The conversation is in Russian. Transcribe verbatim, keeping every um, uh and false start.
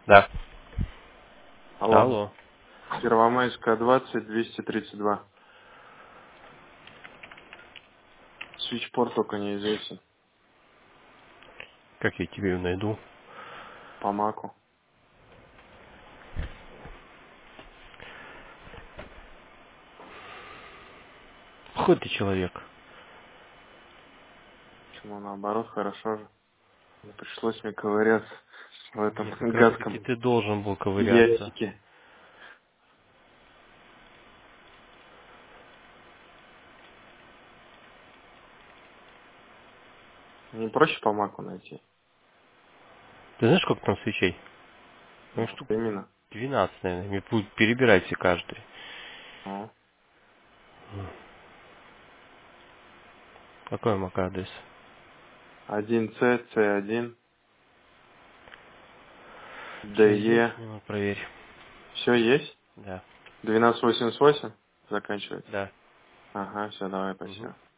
Да. Алло. Алло. Первомайская, двадцать, двести тридцать два. Свитчпорт только неизвестен. Как я тебе ее найду? По маку. Какой ты человек? Почему наоборот, хорошо же. Не пришлось мне ковыряться в этом Ну, как раз таки гадком ты должен был ковыряться. ящике. Не проще по маку найти? Ты знаешь, сколько там свечей? Ну, Ну, вот штук именно. двенадцать, наверное. Мне будут перебирать все каждый. Ну, Какой мак адрес? один С, С один, Сейчас есть, ДЕ. ну, проверь. Все есть? Да. Двенадцать восемьдесят восемь заканчивается? Да. Ага, все, давай, Угу. спасибо.